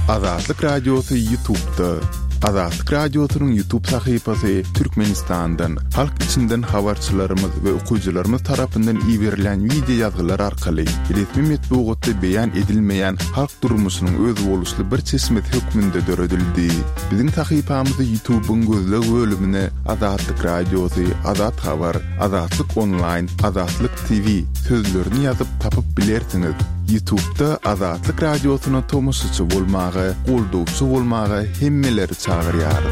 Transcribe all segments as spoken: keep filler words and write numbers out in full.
Azatlyk Radiosu YouTube'da. Azatlyk Radiosu'nun YouTube sayfasy Türkmenistan'dan, halk içinden habarçylarymyz we okuwçylarymyz tarapyndan iýerilen video ýazgylar arkaly resmi metbuatda beýan edilmeýän halk durmuşynyň öz boluşly bir çeşmet hökmünde döredildi. Biziň sayfamyzy YouTube'un gözleg bölümine Azatlyk Radiosu, Azat Habar, Azatlyk Online, Azatlyk T V sözlerini ýazyp tapyp bilersiňiz. YouTube'da Azatlyk Radiosu'na tomusçy bolmagy, goldowçy bolmagy hemmeleri çağırýarys.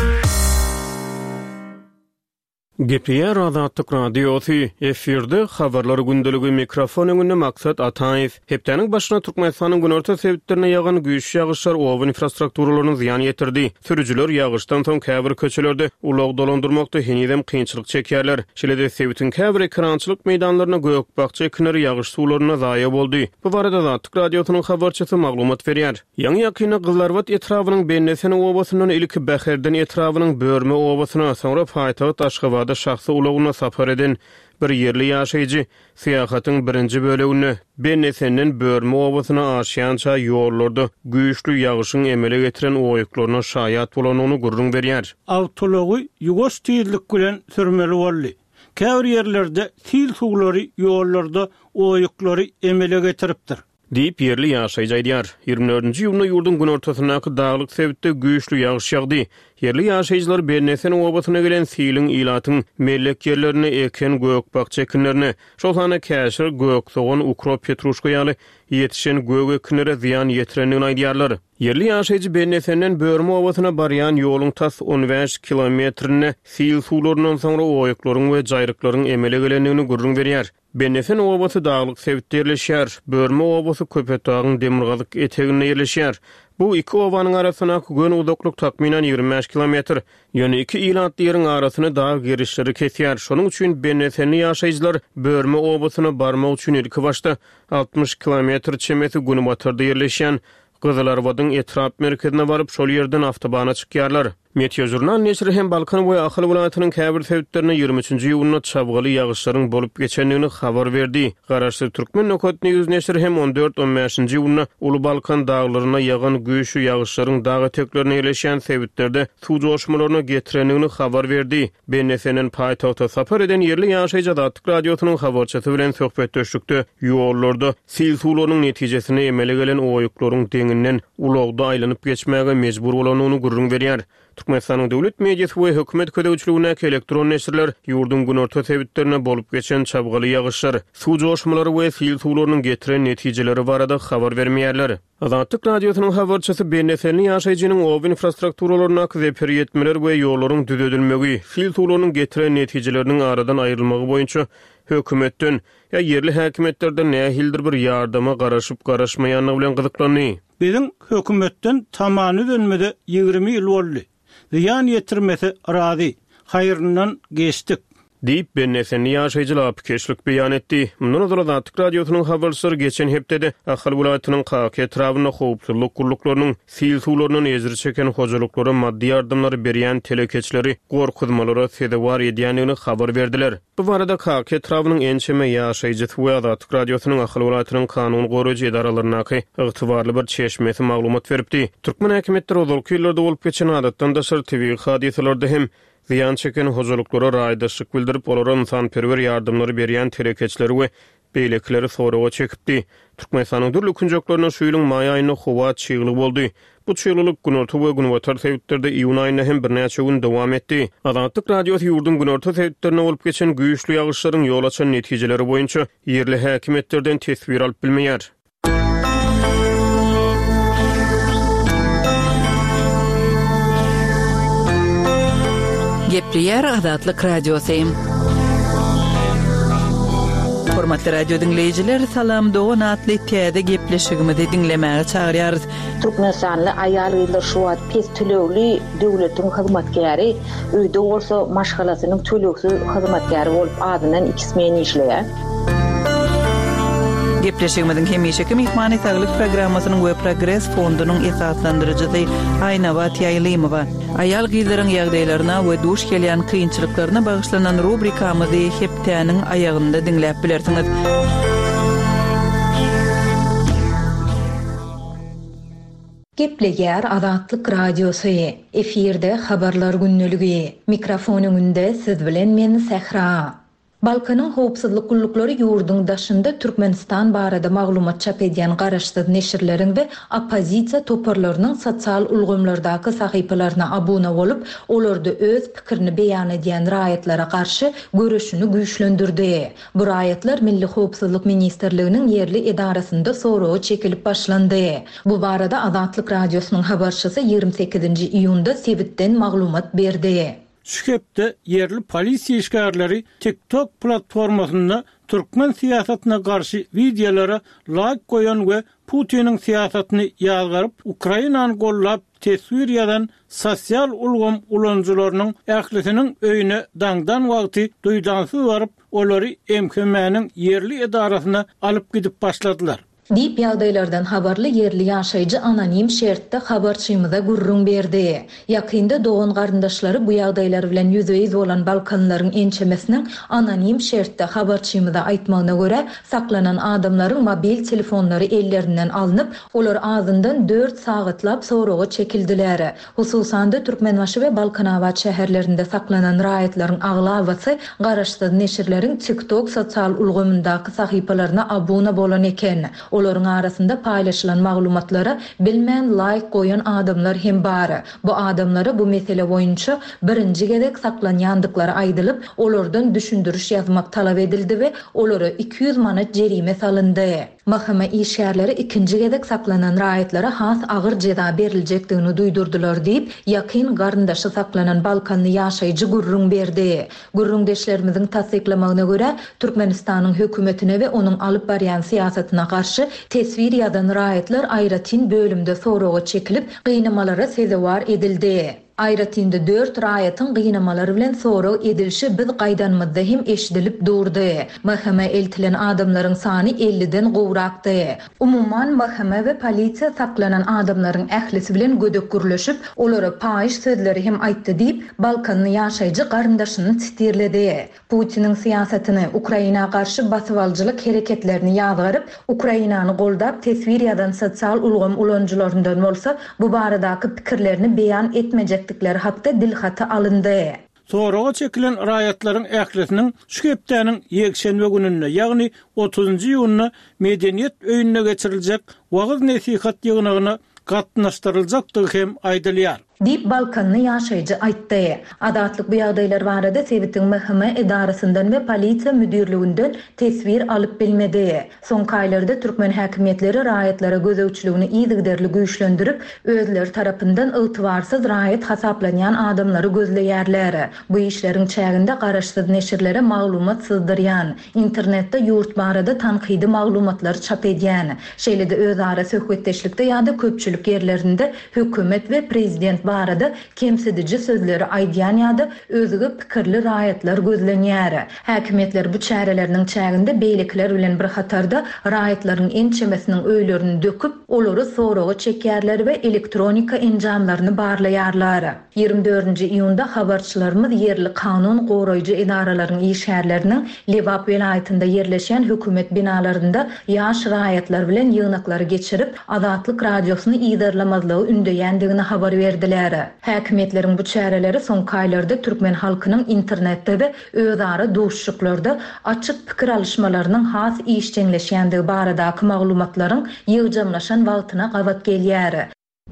Gepiyer Azatlyk Radiosu efirde habarlar gündeligi mikrofon öňünde maksat Ataýew. Hepdeniň başyna Türkmenistanyň günorta sebitlerine ýagan güýç ýagyşlar owaň infrastrukturalarına ziyan ýetirdi. Sürüjüler ýagyşdan soň käbir köçelerde ulak dolandyrmakda henidem kynçylyk çekýärler. Şeýle-de sebitin käbir ekrançylyk meýdanlaryna göýükbakça ekinleri ýagyş suwlaryna zaýa boldy. Bu barada Azatlyk Radiosynyň habarçysy maglumat berýär. Ýaňy ýakyny Gyllarbat etrawynyň Bennesene owasynyň ilki Bäherden etrawynyň Börme owasyna, soňra paýtagat Aşgabat şahsy ulaguna sapar eden bir yerli ýaşaýjy syýahatyň birinji bölegini Bennesenin Börme owasyna aşýança ýollarda güýçlü ýagyşyň emele getiren oýuklaryna şaýat bolanyny gurrun berýär. Awtology ýugos tiyirlik bilen sürmeli boldy. Käbir ýerlerde sil suwlary ýollarda oýuklary emele getiripdir. Diýip yerli ýaşaýjy aýdýar. ýygrimi dördünji ýylyň ýurdun gün ortasynaky daglyk sebitde güýçlü ýagyş ýagdy. Yerli ýaşaýjylar Bennesen owasyna gelen siliň ilatyň mellek ýerlerini eken göýükbakça ekinlerini, şolhana käşir göýüksoğan ukrop petruşka ýaly ýetişen göýük ekinlere ziyan ýetirenini aýdýarlar. Yerli ýaşaýjy Bennesenden Börme owasyna barýan ýoluň tas on beş kilometrini sil suwlarynyň soňra oýuklaryň we jaýryklaryň emele gelenini gurrun berýär. Bennesen owasy daglyk sebitde ýerleşýär. Börme owasy Köpetagyň demirgazyk eteginde ýerleşýär. Bu iki owanyň arasyna gün uzaklyk takminan ýygrimi beş kilometr. Ýöne iki ilatly ýeriň arasyny dag girişleri kesýär. Şonuň üçin Bennesenli ýaşaýjylar Börme owasyna barmak üçin ilki başda altmış kilometr çemeti güni batyrda ýerleşýän Gyzylarbadyň etrap merkezine baryp şol ýerden awtobana çykýarlar. Meteojurnal neşri hem Balkan we Ahal welaýatynyň käbir sebitlerine ýygrimi üçinji ýylyna çabgaly ýagyşlaryň bolup geçenligini habar berdi. Garaşly Türkmen Nokot News neşri hem on dört on beşinji ýylyna Uly Balkan daglaryna ýagan güýçlü ýagyşlaryň dag eteklerine ýerleşýän sebitlerde suw joşmalaryna getirenligini habar berdi. Bennesenen paýtagta sapar eden yerli ýaşaýjy Azatlyk Radiosynyň habarçysy bilen söhbet döşükde ýollarda sil suwlarynyň netijesini emele gelen oýuklaryň deňinden ulagda aýlanyp geçmäge mejbur bolanyny gurrun berýär. Türkmenistanyň döwlet mediýasy we hökümet ködäwçiligine elektron neşirler ýurdun gün orta sebitlerine bolup geçen çabgaly ýagyşlar, suw joşmalary we sil suwlarynyň getiren netijeleri barada habar bermeýärler. Azatlyk Radiosynyň habarçysy Bennesenli ýaşaýjynyň owa infrastrukturalarına zepir ýetmeler we ýollaryň düzedilmegi, sil suwlarynyň getiren netijeleriniň aradan aýrylmagy boýunça hökümetden ýa yerli häkimetlerden nähildir bir ýardama garaşyp garaşmaýanyny bilen gyzyklandy. Biziň hökümetden tamany dönmede ýygrimi ýyl boldy. Ziyan ýetirmese razy, haýryndan geçdik. Diýip Bennesenli ýaşaýjylar apkeşlik beýan etdi. Mundan öňe Azatlyk Radiosynyň habarçylary geçen hepdede Ahal welaýatynyň Kak etrawyna howpsuzlyk guruluklarynyň sil suwlarynyň ezir çeken hojalyklara maddi ýardymlary berýän telekeçleri gorkuzmalary sedewar edýänligini habar berdiler. Bu barada Kak etrawynyň ençeme ýaşaýjysy we Azatlyk Radiosynyň Ahal welaýatynyň kanun goraýjy edaralaryna ygtybarly bir çeşmesi maglumat beripdi. Türkmen häkimetleri ozalky ýyllarda bolup geçen adatdan daşar tebii hadiselerde hem ziyan çeken hojalyklara raýdaşlyk bildirip olara insanperwer ýardymlary berýän telekeçleri we beýlekleri soraga çekipdi. Türkmenistanyň dürli künjeklerine şu ýylyň maý aýyna howa çygyly boldy. Bu çygylyk günorta we günbatar sebitlerde iýun aýyna hem birnäçe gün dowam etdi. Azatlyk Radiosu ýurdun günorta sebitlerine bolup geçen güýçlü ýagyşlaryň ýol açan netijeleri boýunça yerli häkimetlerden tesbir alyp bilmeýär. Gepriyer Azatlyk Radiosu. Hormatly radio dinleyijiler, salam dogan atly täze gepleşigimizi dinlemäge çagyrýarys. Türkmenistanly aýal ýyllar şu wagt pes tölegli döwletiň hyzmatkäri, öýde bolsa maşgalasynyň tölegsiz hyzmatkäri bolup adynan iki smen işleýär. Gepleşigimizin hemişeki mehmany saglyk programmasynyň we Progress fondunyň esaslandyrjysy Aýnawa Tiýaýlymowa aýal gyzlaryň ýagdaýlaryna we duş gelýän kynçylyklaryna bagyşlanan rubrikamyzy hepdeniň aýagynda dinläp bilersiňiz. Gepleger Azatlyk radiosu, efirde habarlar günnüligi. Mikrofonun önünde siz bilen men Sehra. Balkanyň howpsuzlyk gullukları ýurdun daşynda Türkmenistan barada maglumat çap edýän garaşsyz neşirleriň we oppozisiýa toparlarynyň sosial ulgamlardaky sahypalaryna abuna bolup, olarda öz pikirini beýan edýän raýatlara garşy görüşini güýçlendirdi. Bu raýatlar Milli Howpsuzlyk Ministrliginiň yerli edarasynda soragy çekilip başlandy. Bu barada Azatlyk radiosynyň habarçysy ýygrimi sekizinji iýunda Sebitden maglumat berdi. Şükepde yerli polisiýa işgärleri TikTok platformasynda Türkmen siýasatyna garşy videolara like goýan we Putiniň siýasatyny ýalgaryp, Ukrainany gollap teswir ýadan sosial ulgam ulanjylarynyň ählisiniň öýüne daňdan wagty duýdansyz baryp, olary M K M-niň yerli edarasyna alyp gidip başladylar. Dip ýagdaýlardan habarly yerli ýaşaýjy anonim şertde habarçymyza gurrun berdi. Ýakynda dogan garyndaşlary bu ýagdaýlar bilen ýüze-ýüz bolan Balkanlaryň ençemesiniň anonim şertde habarçymyza aýtmagyna görä, saklanan adamlaryň mobil telefonlary ellerinden alınıp, olar azyndan dört sagatlap soragy çekildiler. Hususan da Türkmenbaşy we Balkanawat şäherlerinde saklanan raýatlaryň aglawasy garaşsyz neşirleriň TikTok sosial ulgamyndaky sahypalaryna abuna bolan eken. Olaryň arasynda paýlaşylan maglumatlara bilmän like goýan adamlar hem bar. Bu adamlara bu mesele boýunça birinji gezek saklanýandyklary aýdylyp, olardan düşündiriş ýazmak talap edildi we olary iki yüz manat jerime salyndy. Mahkama işgärleri ikinji gezek saklanan raýatlara has agyr jeza beriljekdigini duýdurdular diýip, ýakyn garyndaşy saklanan Balkanly ýaşaýjy gurrun berdi. Gurrundeşlerimiziň tasdiklamagyna görä, Türkmenistanyň hökümetine we onuň alyp barýan siýasatyna garşy teswir ýadan raýatlar aýratyn bölümde soragy çekilip, gynamalara sezewar edildi. Aýratynda dört raýatyň gynamaları bilen soragy edilşi biz gaýdanmyzda hem eşdilip durdy. Mahkama eltilen adamlaryň sany elliden gowrakdy. Umumyň mahkama we polisiýa saklanan adamlaryň ählisi bilen gödek gürleşip, olara paýyş sözleri hem aýtdy diýip, Balkanly ýaşaýjy garyndaşyny titirledi. Putiniň siýasatyny, Ukraina garşy basywaljylyk hereketlerini ýazgaryp, Ukrainany goldap teswir ýadan sosial ulgam ulanjylaryndan bolsa, bu baradaky pikirlerini beýan etmejek dikler hakda dilhata alındı. Soraga çekilen raýatlaryň ählisiniň şükepdäniň ýekşenbe gününe, ýagny otuzunji iýunyna medeniýet öýüne geçiriljek wagyz nesihat ýygynyna gatnaşdyryljakdygy hem aýdylýar. Dip Balkanly ýaşaýjy aýtdy. Adatlyk bu ýagdaýlar barada Sebitiň mahkama edarasyndan we polisiýa müdirliginden teswir alyp bilmedi. Soňky aýlarda türkmen häkimetleri raýatlara gözegçiligini ýygyderli güýçlendirip, özleri tarapyndan ygtybarsyz raýat hasaplanýan adamlary gözleýärler. Bu işleriň çäginde garaşsyz neşirlere maglumat syzdyrýan, internetde ýurt barada tanqidi maglumatlar çap edýän. Şeýlede özara söhbetdeşlikde ýa-da köpçülik ýerlerinde hökümet we prezident barada kemsidici sözleri aýdýan ýa-da özüge pikirli raýatlar gözlenýär. Häkimetler bu çäreleriniň çäginde beýlikler bilen bir hatarda raýatlaryň ençemesiniň öýlerini döküp, olary soragy çekýärler we elektronika enjamlaryny barlaýarlar. ýygrimi dördünji iýunda habarçylarymyz yerli kanun goraýjy edaralaryň işgärleriniň Lewap welaýatynda yerleşen hökümet binalarynda ýaş raýatlar bilen ýygnaklary geçirip, Azatlyk radiosyny ýydarlamazlygy ündeýändigini habar berdiler. Häkimetleriň bu çäreleri soňky aýlarda türkmen halkynyň internetde we özara duşşuklarda açyk pikir alışmalarynyň has işçiňleşýändigi baradaky maglumatlaryň ýygjamlaşan wagtyna gabat gelýär.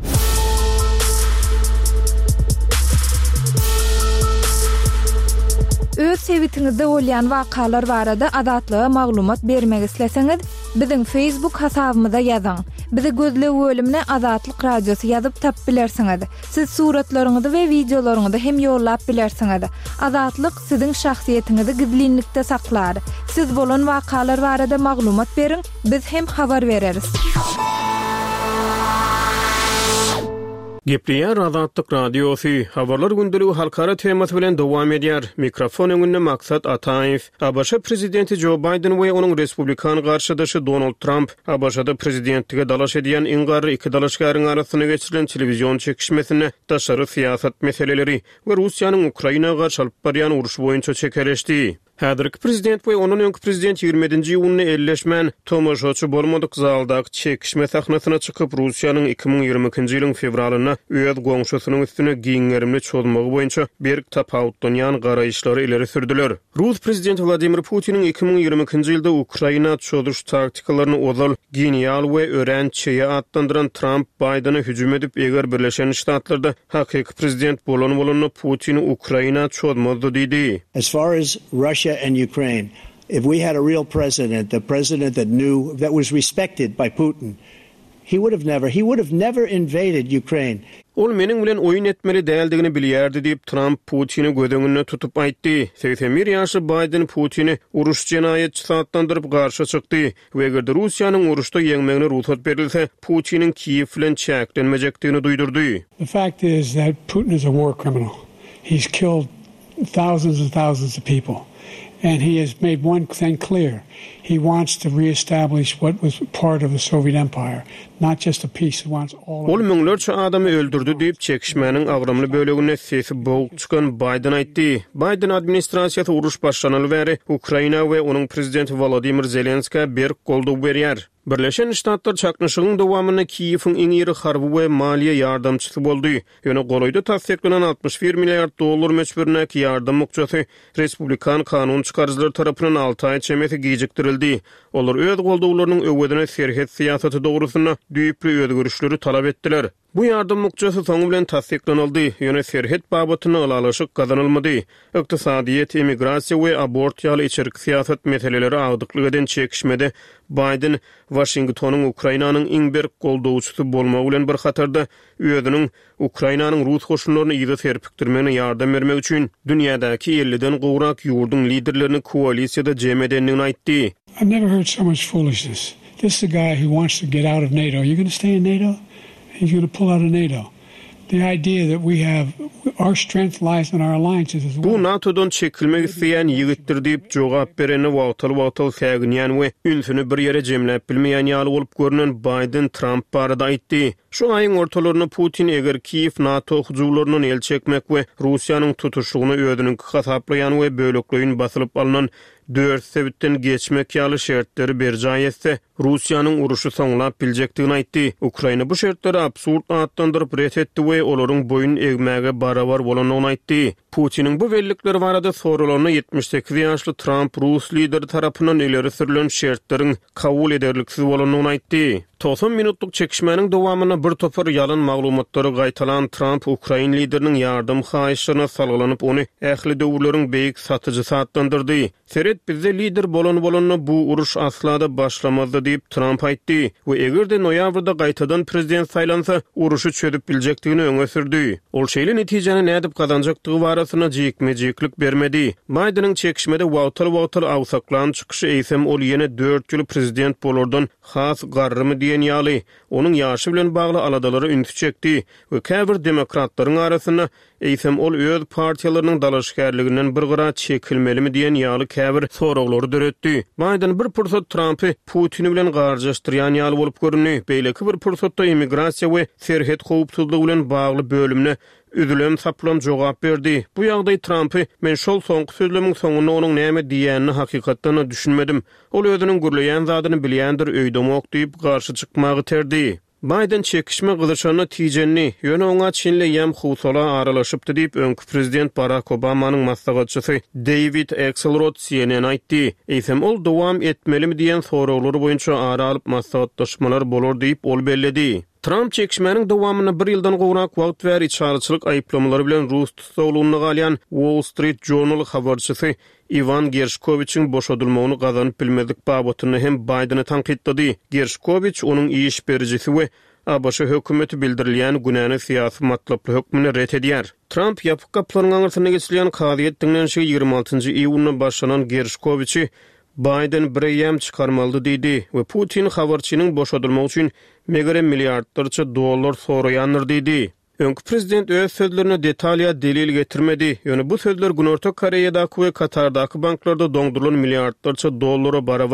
Öz sebitiňizde bolýan wakalar barada adatlyga maglumat bermek isleseňiz, biziň Facebook hasabymyza ýazyň. Bizi gözlep bölümine Azatlyk radiosu ýazyp tap bilersiňiz. Siz suratlaryňyzy we videolaryňyzy hem ýollap bilersiňiz. Azatlyk siziň şahsiýetiňizi gizlinlikde saklar. Siz bolan wakalar barada maglumat beriň, biz hem habar bereriz. Gepleýär Azatlyk radiosu habarlar gündüligi halkara temasy bilen dowam edýär. Mikrofon öňünde Maksat Ataýew. A B Ş prezidenti Joe Biden we onuň respublikan garşydaşy Donald Trump, A B Ş-da prezidentlige dalaş edýän iňgar iki dalaşgaryň arasyna geçirilen telewizion çekişmesine daşary siýasat meseleleri we Russiýanyň Ukraina garşy alyp barýan uruş boýunça çekereşdi. Häzirki prezident we onun öňkü prezident ýigirmedinji ýylyny elleşmän tomoşaçy bolmadyk zaldaky çekişme sahnasyna çykyp Russiýanyň iki mиң ýygrymykinji ýylyň fevralyna öz goňşusynyň üstüne giňerimli çolmagy boýunça bir tapawutdan ýan garaýşlary ileri sürdiler. Rus prezidenti Vladimir Putiniň iki mиң ýygrymykinji ýylda Ukraina çödüş taktikalarını ozal, genial we ören çeýe atlandyran Trump Biden'a hüjüm edip eger Birleşen Ştatlarda hakyky prezident bolan bolany Putin Ukraina çödmady diýdi. As far as Russia and Ukraine, if we had a real president, the president that knew, that was respected by Putin, he would have never, he would have never invaded Ukraine. Ol meniň bilen oýun etmeli däldigini bilýärdi diýip Trump Putini gödöňüne tutup aýtdy. seksen bir ýaşly Biden Putini uruş jenaýetçi satlandyryp garşy çykdy. We eger Russiýanyň uruşda ýeňmegine ruhsat berilse, Putiniň Kiýew bilen çäklenmejekdigini duýdurdy. The fact is that Putin is a war criminal. He's killed thousands and thousands of people. And he has made one thing clear. He wants to reestablish what was part of the Soviet Empire, not just a piece. He wants all of it. Ol müňlerçe adamy öldürdi diýip çekişmäniň agramly bölegine sesi boğuk çykan Biden aýtdy. Biden administrasiýasy uruş başlanaly bäri Ukraina we onuň prezidenti Volodymyr Zelenskiy berk goldaw berýär. Birleşen Ştatlar çaknyşygyň dowamyna Kiýewiň iň ýeri harby we maliýe ýardamçysy boldy. Ýöne goloýda tasdiklenen altmış bir milliard dollar meçberine ýardam mukjasy Respublikan kanun çykarjylar tarapyndan altı aý çemeti gijikdirildi. Olar öz goldawlarynyň öwedine serhet siýasaty dogrusyna düýpli özgürüşleri talap etdiler. Bu ýardam mukjasy soňy bilen tasdiklanyldy. Ýöne serhet babatyny alaşyk gazanylmady. Ykdysadyýet, immigrasiýa we abort ýaly içerik siýasat meseleleri agdyklyk eden çekişmede Biden Washingtonyň Ukrainanyň iň berk goldawçysy bolmagy bilen bir hatarda özüniň Ukrainanyň Rus goşunlaryny ýygy serpikdirmegine ýardam bermek üçin dünýädäki elliden gowrak ýurdun liderlerini koalisiýada jem edenligini aýtdy. I've never heard so much foolishness. This is a guy who wants to get out of NATO. You're going to stay in NATO? He's going to pull out of NATO. The idea that we have our strength lies in our alliances as well. Bu NATO'dan çekilmek isteyen ýigitdir diýip jogap bereni wagtal-wagtal säginýän we ünsüni bir ýere jemläp bilmeýän ýaly bolup görünen Biden Trump barada aýtdy. Şu aýyň ortalaryna Putin eger Kiýew NATO hujumlaryny el çekmek we Russiýanyň tutuşlugyny özüniň hasaplayan we bölekleýin basylyp alynan dört sebitden geçmek ýaly şertleri berjay etse, Russiýanyň uruşy soňlap biljekdigini aýtdy. Ukraina bu şertleri absurd atlandyryp ret etdi we olaryň boyun egmäge barabar bolanyny aýtdy. Putiniň bu bellikleri barada sorularyna ýetmiş sekiz ýaşly Trump Rus lideri tarapyndan ileri sürülen şertleriň kabul ederliksiz bolanyny aýtdy. doksan minutluk çekişmenin dowamyna bir topar yalan maglumatlary gaýtalan Trump Ukraina lideriniň ýardam haýyşlaryna salgylanyp ony ähli döwürleriň beýik satyjysy atlandyrdy. Seret bizde lider bolan bolanyny bu uruş aslada başlamazdy diýip Trump aýtdy we egerde noýabrda gaýtadan prezident saýlansa uruşy çödüp biljekdigini öňe sürdi. Ol şeýle netijeni nädip kazanjakdygy barasyna jekmejeklik bermedi. Bidenin çekişmede wagtal-wagtal awsaklan çykyşy eýsem ol ýene dört ýyl prezident bolardan has garrymy diýen ýaly onuň ýaşy bilen bagly aladalary ünsü çekdi we käbir demokratlaryň arasyna eýsem ol öz partiýalarynyň dalaşgärliginden bir gyra çekilmelimi diýen ýaly käbir soraglary döretdi. Biden bir pursat Trumpy Putin bilen garşylaşdyrýan ýaly bolup görünýär. Beýleki bir pursatda immigrasiýa we serhet howpsuzlygy bilen bagly bölümne üzülem saplam jogap berdi. Bu ýagdaý Trumpy men şol soňky sözlemiň soňuna onuň näme diýänini hakykatdan düşünmedim. Ol özüniň gürleýän zadyny bilýändir, öýdemok diýip garşy çykmagy terdi. Biden çekişme gyzyşanyna tijenni, ýöne oňa Çinle ýam husala aralaşypdy diýip öňkü prezident Barack Obamanyň maslahatçysy David Axelrod C N N aýtdy. Eýsem ol dowam etmelimi diýen soraglary boýunça ara alyp maslahatlaşmalar bolar diýip ol belledi. Trump çekişmenin dowamyna bir ýyldan gowrak wagt we içarçylyk aýplamalary bilen Rus tutulmagyny galýan Wall Street Journal habarçysy Ivan Gershkovich'in boşadylmagyny gazanyp bilmedik babatyny hem Biden'ı tanqidlady. Gershkovich onuň iş berjisi we A B Ş hökümeti bildirilýän günäni syýasy matlaply hökmüni ret edýär. Trump ýapyk gaplaryň aňyrsyna geçirilýän kadyýet dinlenşi ýygrima altyncy iýulyna başlanan Gershkovich'i Biden bir ýam çykarmaly diýdi we Putin habarçynyň boşadylmagy üçin megere milliardlarça dollar soraýandyr diýdi. Öňkü prezident öz sözlerine detalya delil getirmedi. Ýöne bu sözler Günorta Koreýadaky we Katardaky banklarda doňdurulan milliardlarça dollara barabar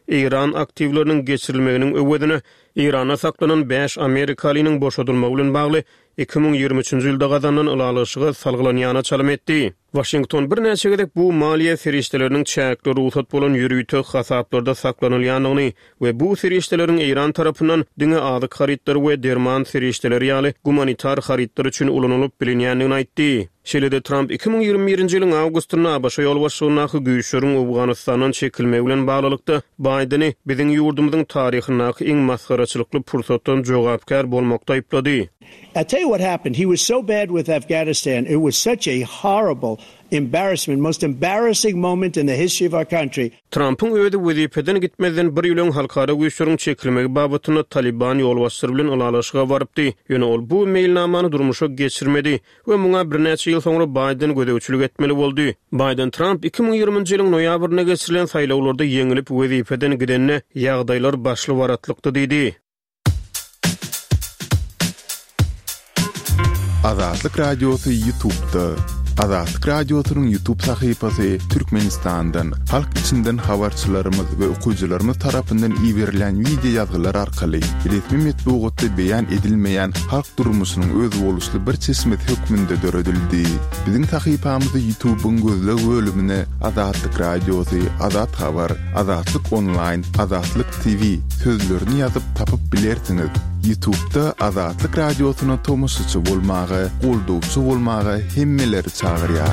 İran aktivlerinin geçirilmeginin öwedini İran'a saklanan beş Amerikalynyň boşadylmagy bilen bagly iki bin ýygrimi üçinji ýylda gazanan ulalyşyga salgylanyana çalym etdi. Washington bir näçe gedek bu maliýe ferişteleriniň çäkli ruhsat bolan ýürüýtük hasaplarda saklanylýanyny we bu ferişteleriň İran tarapyndan diňe adyk haritler we derman ferişteleri ýaly humanitar haritler üçin ulanýyp bilinýändigini aýtdy. Şeýle-de Trump iki bin ýygrimi birinji ýylyň awgustynda A B S ýol başçylygyna güýçleriň Awganystanyň çekilmegi bilen baglykda Biden'i biziň ýurdumyzyň taryhyndaky iň masgaraçylykly pursatdan jogapkar bolmakda aýplady. I'll tell you what happened. He was so bad with Afghanistan. It was such a horrible embarrassment, most embarrassing moment in the history of our country. Trump'ın öýde wezipeden gitmeden bir ýylyň halkara güýçleriň çekilmegi babatyna Taliban ýol başçylary bilen ulalaşyga barypdy. Ýöne ol bu mailnamany durmuşa geçirmedi we muňa bir näçe ýyl soňra Biden gödäwçilik etmeli boldy. Biden Trump iki bin ýygrimiňji ýylyň noýabrynda geçirilen saýlawlarda ýeňilip wezipeden gidenne ýagdaýlar başly baratlykdy diýdi. Azatlyk Radiosu YouTube'da. Azatlyk Radiosu'nun YouTube sahypasy Türkmenistan'dan, halk içinden habarçylarymyz we okuwçylarymyz tarapyndan iýerilen video ýazgylar arkaly resmi metbuatda beýan edilmeýän halk durmuşynyň öz boluşly bir çeşmet hökmünde döredildi. Biziň sahypamyzy YouTube'un gözle bölümine Azatlyk Radiosu, Azat Habar, Azatlyk Online, Azatlyk T V sözlerini ýazyp tapyp bilersiňiz. YouTube'da Azatlyk Radiosu'na tomoşçy bolmagy, goldowçy bolmagy hemmeleri çağırýar.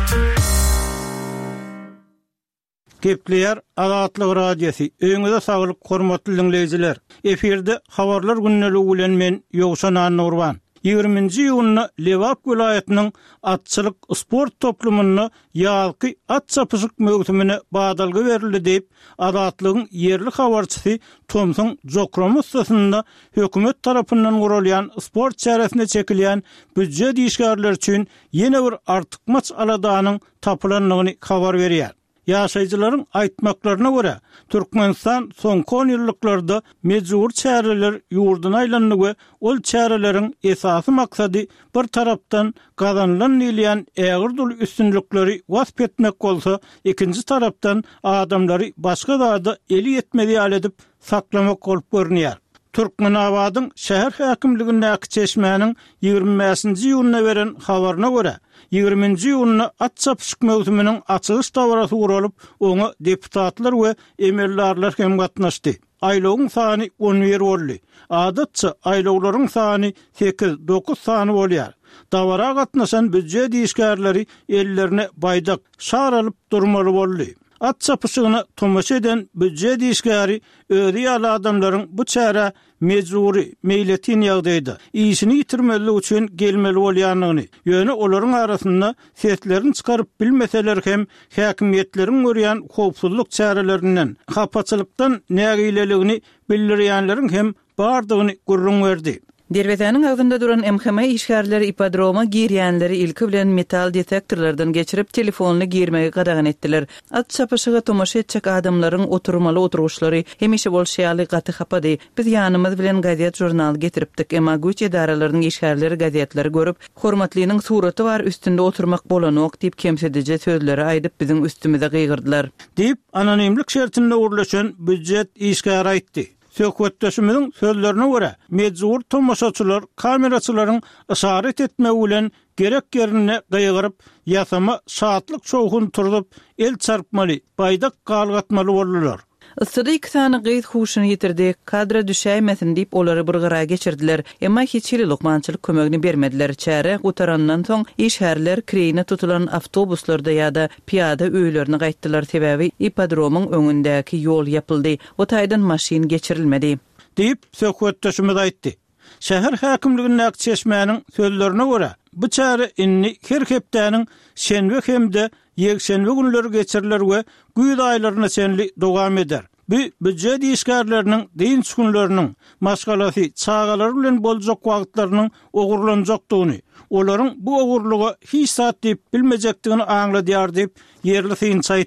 Gepleýär Azatlyk Radiosu. Öňüňizde saglyk, hormatly dinleýijiler. Eferde habarlar günneligi bilen men Ýogşan Nurban. ýygrimiňji ýylyna Lewap welaýatynyň atçylyk sport toplumyny ýalky at çapyşyk mögtümine badalgy berildi diýip Azatlygyň ýerli habarçysy Thomson Jokromussynda hökümet tarapyndan gurulýan sport çäresine çekilýän büdjet işgärleri üçin ýene bir artyk maç aladanyň tapylanlygyny habar berýär. Ýaşaýjylaryň aýtmaklaryna görä, Türkmenistan soňky on ýyllarda mejbur çäreler ýurduna aýlandy we ol çäreleriň esasy maksady bir tarapdan gazanlan ýylýan ägir dul üstünlikleri wasp etmek bolsa, ikinji tarapdan adamlary başga zada eli etmedi ýaly edip saklamak bolup görünýär. Türkmenabadyň şäher häkimligindäki çeşmäniň ýygrimi beşinji ýylyna beren habaryna görä, ýygrimiňji ýylyna at çapyşyk mögtüminiň açylyş dawarasy guralyp, oňa deputatlar we emellerler hem gatnaşdy. Aýlagyň sany on bir boldy. Adatça aýlaglaryň sany sekiz dokuz sany bolýar. Dawara gatnaşan büdjet işgärleri ellerine baýdak şaralyp durmaly boldy. At çapyşygyna tomoşa eden büdjet işgäri öýdi ýaly adamlaryň bu çäre mejburi meýletin ýagdaýda işini ýitirmeli üçin gelmeli bolýanyny, ýöne olaryň arasynda setlerini çykaryp bilmeseler hem häkimiýetleriň görýän howpsuzlyk çärelerinden, hapaçylykdan nägileligini bildirýänleriň hem bardygyny gurrun berdi. Derwetanyň agdynda duran M H M işgärleri ipodroma girýänleri ilki bilen metal detektorlardan geçirip telefonyny girmegi gadagan etdiler. At çapyşyga tomoşa etjek adamlaryň oturmaly oturuşlary hemişe bolşýaly gaty hapady. Biz ýanymyz bilen gazet jurnal getiripdik, emma güç edaralarynyň işgärleri gazetleri görüp, hormatlynyň suraty bar üstünde oturmak bolanok diýip kemsedici sözleri aýdyp biziň üstümize gygyrdylar. Diýip anonimlik şertinde urlaşan büdjet işgäri aýtdy. Söhbetdeşimiziň sözlerine görä, mejbur tomoşaçylar kameraçylaryň işaret etmegi bilen gerek yerine gaýgyryp, ýasama saatlyk şowhun turup el çarpmaly, baýdak galgatmaly boldular. Issydy iki sany gyýt huşuny ýitirdi, kadra düşäýmesin diýip olary bir gyra geçirdiler. Emma hiç ýyly lokmançylyk kömegini bermediler. Çäre gutarandan soň işgärler kreyne tutulan awtobuslarda ýa-da piýada öýlerini gaýtdylar, sebäbi ipodromyň öňündäki ýol ýapyldy. O taýdan maşin geçirilmedi. Diýip söhbetdeşimiz aýtdy. Şäher häkimligindäki çeşmäniň sözlerine görä, bu çäre inni her hepdäniň şenbe hemde ýekşenbe günleri geçiriler we güýz aýlaryna çenli dowam eder. Bu büdjet işgärleriniň diňç günleriniň maşgalasy çağalary bilen boljak wagtlarynyň ogurlanjakdygyny, olaryň bu ogurlugy hiç saat diýip bilmejekdigini aňladýar diýip ýerli synçy aýtdy.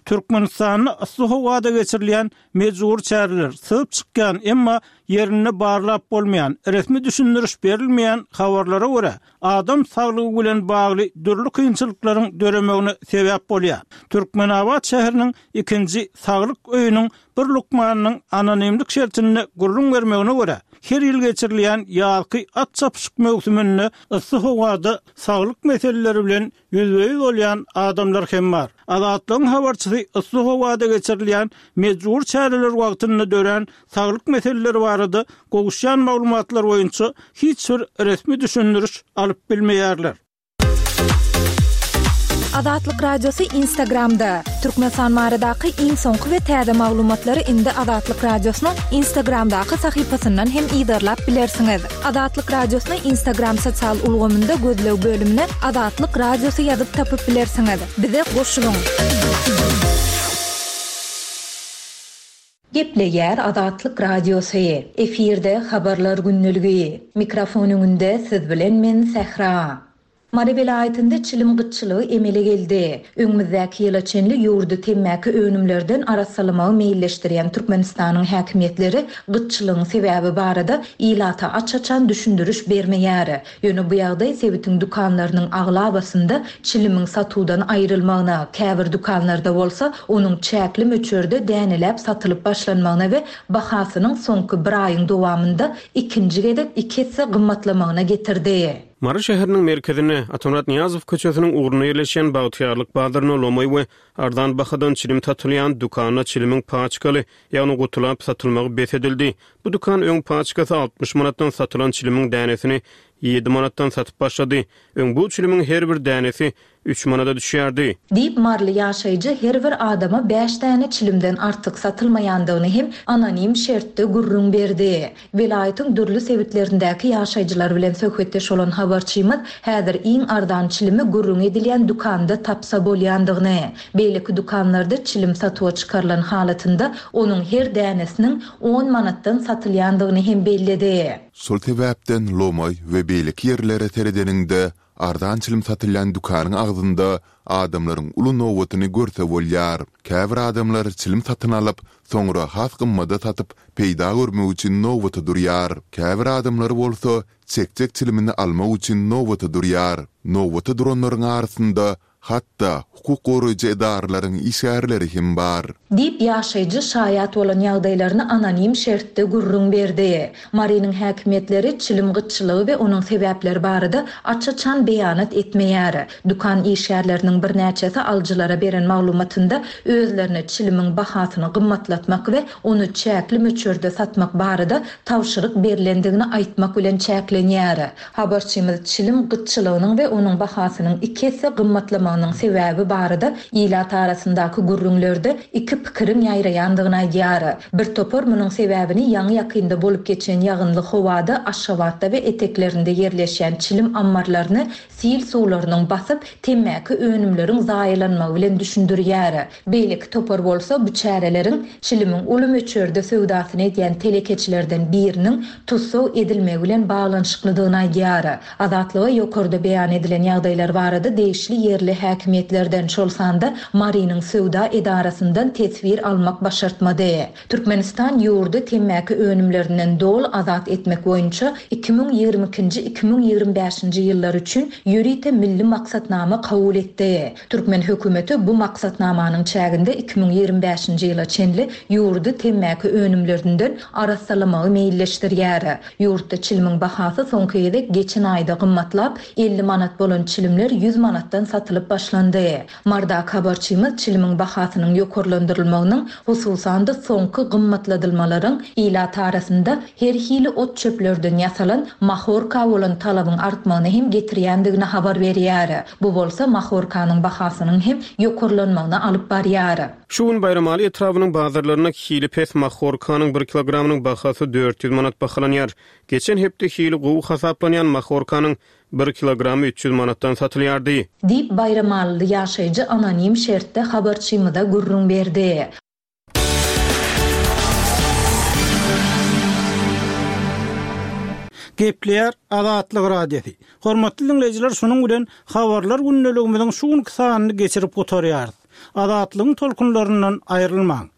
Türkmenistanyny ysy howada geçirilen mejbur çäreler sığıp çykkan emma yerini barlap bolmayan, resmi düşündürüş berilmeyen habarlara göre adam saglygy bilen bagly dürli kynçylyklaryň döremegine sebäp bolýar. Türkmenabad şäheriniň ikinji saglyk öýüniň bir lukmanynyň anonimlik şertini gurrun bermegine göre her ýyl geçirilen ýalky at çapyşyk mewsümini ysy howada saglyk meseleleri bilen ýüzbeýiz bolýan adamlar hem bar. Adatlyň habarçysy ysy howada geçirilen mejbur çäreler wagtyny dören saglyk meseleleri barady goguşan maglumatlar boýunça hiç bir resmi düşündürüş alyp bilmeýärler. Adatlyk radiosu Instagramda. Türkmenistan maradaky iň soňky we täze maglumatlary indi Adatlyk radiosynyň Instagramdaky sahypasyndan hem ýydarlap bilersiňiz. Adatlyk radiosynyň Instagram sosial ulgamynda gözlew bölümine Adatlyk radiosu ýazyp tapyp bilersiňiz. Bize goşulyň. Gepleýär Adatlyk radiosu. Efirde habarlar günnüligi. Mikrofon öňünde siz bilen men Sehra. Mari vilayetinde çilim gıtçılığı emele geldi. Öňümüzdäki ýyla çenli ýurdu temmäki önümlerden arasalamagy meýilleşdirýän Türkmenistanyň häkimetleri gıtçylygyň sebäbi barada ilata açaçan düşündürüş bermeýär. Ýöne bu ýagdaý sebitiň dukanlarynyň aglabasynda çilimiň satuwdan aýrylmagyna, käbir dukanlarda bolsa onuň çäkli möçörde däneläp satylyp başlanmagyna we bahasynyň soňky bir aýyň dowamında ikinji gedek iki hisse gymmatlamagyna getirdi. Mara şäheriniň merkezine Atonat Niyazow köçesiniň ugruna ýerleşen Bagtyarlyk bazarına Lomoy we ardan bahadan çilim satylýan dukana çilimiň paçkaly, ýagny gutulap satylmagy besedildi. Bu dukan öň paçkasy altmış manatdan satylan çilimiň dänesini ýedi manatdan satyp başlady. Öň bu çilimiň her bir dänesi üç manada düşýärdi. Diýip marly ýaşaýjy her bir adama beş däne çilimden artyk satylmaýandygyny hem anonim şertde gurrun berdi. Vilayetin dürli sebitlerindäki ýaşaýjylar bilen söhbetdeş bolan habarçymyz häzir iň ardan çilimi gurrun edilýän dukanda tapsa bolýandygyny, beýleki dukanlarda çilim satywa çykarylan halatynda onuň her dänesiniň on manatdan satylýandygyny hem bellidi. Sol sebäpden Lomoy we beýleki ýerlere teredeninde ardan çilim satylýan dukanyň agzynda adamlaryň uly nowatyny görse bolýar. Käbir adamlar çilim satyn alyp, soňra has gymmada satyp peýda görmek üçin nowaty durýar. Käbir adamlar bolsa çekçek çilimini almak üçin nowaty durýar. Nowaty duranlaryň arasynda hatta hukuk goraýjy edaralaryň işgärleri hem bar. Diýip ýaşaýjy şaýat bolan ýagdaýlaryny anonim şertde gurrun berdi. Mariniň häkimetleri çilim gıtçylygy we onuň sebäpleri barada açaçan beýanat etmeýär. Dukan işgärleriniň bir näçesi aljylara beren maglumatynda özlerini çilimiň bahasyny gymmatlatmak we onu çäkli möçörde satmak barada tawşyryk berilendigini aýtmak bilen çäklenýär. Habarçymyz çilim gıtçylygynyň we onuň bahasynyň iki hisse gymmatlamagynyň sebäbi barada ýylat arasyndaky gurrunlerde iki pikirin ýaýraýandygyna aýdýar. Bir topor munyň sebäbini ýaňy ýakynda bolup geçen ýagynly howada, Aşgabatda we eteklerinde ýerleşýän çilim ammarlaryny sil suwlarynyň basyp temmäki önümleriň zaýylanmagy bilen düşündirýär. Beýleki topor bolsa bu çäreleriň çilimiň uly möçörde söwdasyny edýän telekeçilerden biriniň tutsaw edilmegi bilen baglanyşyklydygyna aýdýar. Azatlyga ýokarda beýan edilen ýagdaýlar barada değişli ýerli häkimetlerden şolsanda Mariniň söwda edarasyndan tesvir almak başartmady. Türkmenistan ýurdu temmäki önümlerinden dol azat etmek boýunça iki bin ýygrimi ikinji iki bin ýygrimi beşinji ýyllar üçin ýürite milli maksatnama kabul etdi. Türkmen hökümeti bu maksatnamanyň çäginde iki bin ýygrimi beşinji ýyla çenli ýurdu temmäki önümlerinden arasalamagy meýilleşdirýär. Ýurtda çilimiň bahasy soňky ýyly geçen aýda gymmatlap elli manat bolan çilimler yüz manatdan satylyp başlandy. Marda habarçymyz çilimiň bahasynyň ýokarlandyrylmagynyň hususan da soňky gymmatladylmalaryň ýylat arasynda her hili ot çöplerden ýasalan mahorka bolan talabyň artmagyny hem getirýändigini habar berýär. Bu bolsa mahorkanyň bahasynyň hem ýokarlanmagyna alyp barýar. Şuun Bayramali etrawynyň bazarlaryna hili pes mahorkanyň bir kilogramynyň bahasy dört yüz manat bahalanýar. Geçen hepde hili gowy hasaplanýan mahorkanyň bir kilogramy üç yüz manatdan satylýardy. Diýip Bayramali ýaşaýjy anonim şertde habarçymyda gurrun berdi. Gepleýär Adatlyk radiosu. Hormatly dinleýijiler, şonuň bilen habarlar günnüligimiziň şuň kysanyny geçirip gotarýar. azatlığın tolkunlarından ayrılmaň.